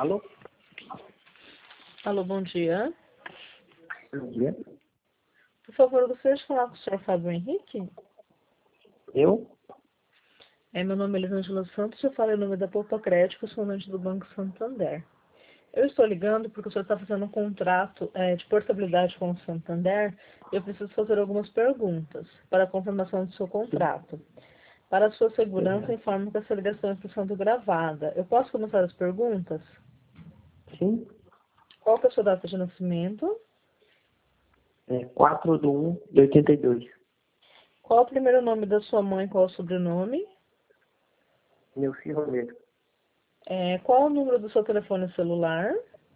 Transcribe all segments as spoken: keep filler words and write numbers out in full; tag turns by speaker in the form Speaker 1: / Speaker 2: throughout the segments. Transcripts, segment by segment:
Speaker 1: Alô?
Speaker 2: Alô, bom dia.
Speaker 1: Bom dia.
Speaker 2: Por favor, eu gostaria de falar com o senhor Fábio Henrique.
Speaker 1: Eu?
Speaker 2: É, meu nome é Elisângela Santos, eu falo em nome da Poupa Crédito, sou agente do Banco Santander. Eu estou ligando porque o senhor está fazendo um contrato é, de portabilidade com o Santander e eu preciso fazer algumas perguntas para a confirmação do seu contrato. Para a sua segurança,
Speaker 1: Sim.
Speaker 2: informo que essa ligação está sendo gravada. Eu posso começar as perguntas?
Speaker 1: Sim.
Speaker 2: Qual que é a sua data de nascimento?
Speaker 1: É quatro de um de oitenta e dois.
Speaker 2: Qual é o primeiro nome da sua mãe? Qual é o sobrenome?
Speaker 1: Meu filho Romero.
Speaker 2: É, qual é o número do seu telefone celular?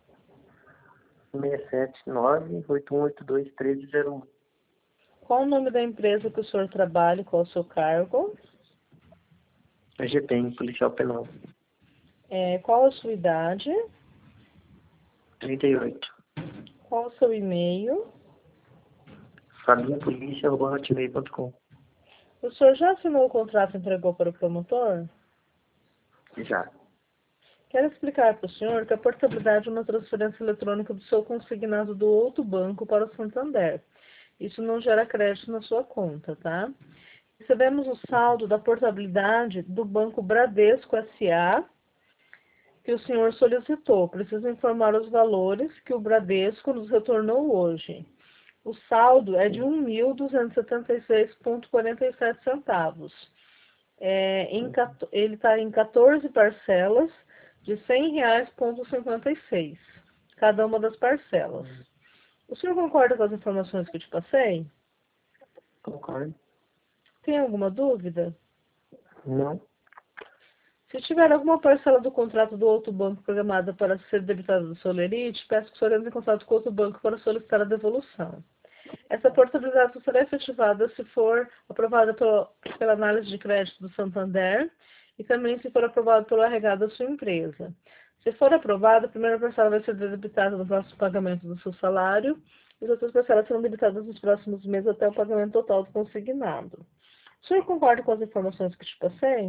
Speaker 1: seis sete nove, oito um oito dois, um três zero um.
Speaker 2: Qual o nome da empresa que o senhor trabalha? Qual é o seu cargo?
Speaker 1: A G P M, Policial Penal.
Speaker 2: É, qual a sua idade?
Speaker 1: trinta e oito.
Speaker 2: Qual o seu e-mail?
Speaker 1: fabinho polícia arroba hotmail ponto com.
Speaker 2: O senhor já assinou o contrato e entregou para o promotor?
Speaker 1: Já.
Speaker 2: Quero explicar para o senhor que a portabilidade é uma transferência eletrônica do seu consignado do outro banco para o Santander. Isso não gera crédito na sua conta, tá? Recebemos o saldo da portabilidade do Banco Bradesco S A que o senhor solicitou. Preciso informar os valores que o Bradesco nos retornou hoje. O saldo é de um mil duzentos e setenta e seis vírgula quarenta e sete centavos. É, em, ele está em quatorze parcelas de cem reais vírgula cinquenta e seis, cada uma das parcelas. O senhor concorda com as informações que eu te passei?
Speaker 1: Concordo.
Speaker 2: Tem alguma dúvida?
Speaker 1: Não.
Speaker 2: Se tiver alguma parcela do contrato do outro banco programada para ser debitada do Solerite, peço que o senhor entre em contato com outro banco para solicitar a devolução. Essa portabilidade só será efetivada se for aprovada pela, pela análise de crédito do Santander e também se for aprovada pelo R H da sua empresa. Se for aprovada, a primeira parcela vai ser debitada no próximo pagamento do seu salário e as outras parcelas serão debitadas nos próximos meses até o pagamento total do consignado. O senhor concorda com as informações que te passei?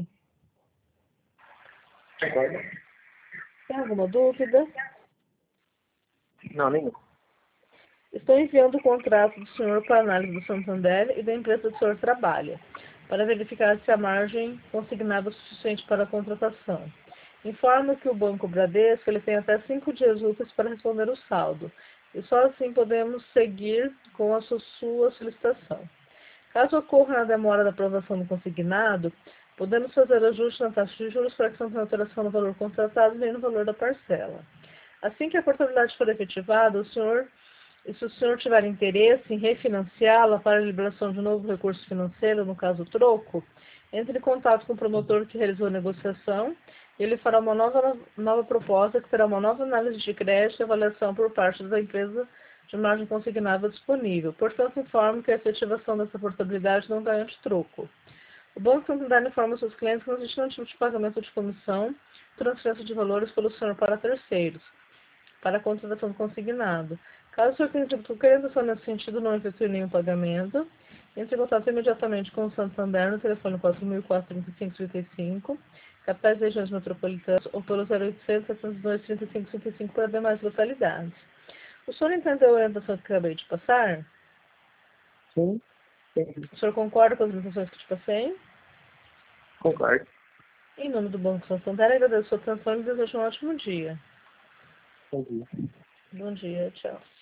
Speaker 1: Concordo.
Speaker 2: Tem alguma dúvida?
Speaker 1: Não, nenhum.
Speaker 2: Estou enviando o contrato do senhor para análise do Santander e da empresa que o senhor trabalha, para verificar se a margem consignada é suficiente para a contratação. Informo que o Banco Bradesco ele tem até cinco dias úteis para responder o saldo, e só assim podemos seguir com a su- sua solicitação. Caso ocorra a demora da aprovação do consignado, podemos fazer ajuste na taxa de juros para que não tenha alteração no valor contratado nem no valor da parcela. Assim que a portabilidade for efetivada, o senhor e se o senhor tiver interesse em refinanciá-la para a liberação de novo recurso financeiro, no caso troco, entre em contato com o promotor que realizou a negociação e ele fará uma nova, nova proposta que terá uma nova análise de crédito e avaliação por parte da empresa de margem consignável disponível. Portanto, informo que a efetivação dessa portabilidade não garante troco. O Banco Santander informa seus clientes que não existe nenhum tipo de pagamento de comissão, transferência de valores pelo senhor para terceiros, para a contratação do consignado. Caso o senhor tenha qualquer intenção nesse sentido, não efetue nenhum pagamento, entre em contato imediatamente com o Santander no telefone quatro mil e quatro, trinta e cinco, trinta e cinco, capitais e regiões metropolitanas, ou pelo zero oitocentos, setecentos e dois, trinta e cinco, trinta e cinco para demais localidades. O senhor entendeu a orientação que acabei de passar?
Speaker 1: Sim. Sim.
Speaker 2: O senhor concorda com as orientações que te passei?
Speaker 1: Concordo.
Speaker 2: Em nome do Banco Santander, agradeço a sua atenção e desejo um ótimo dia.
Speaker 1: Entendi.
Speaker 2: Bom dia, tchau.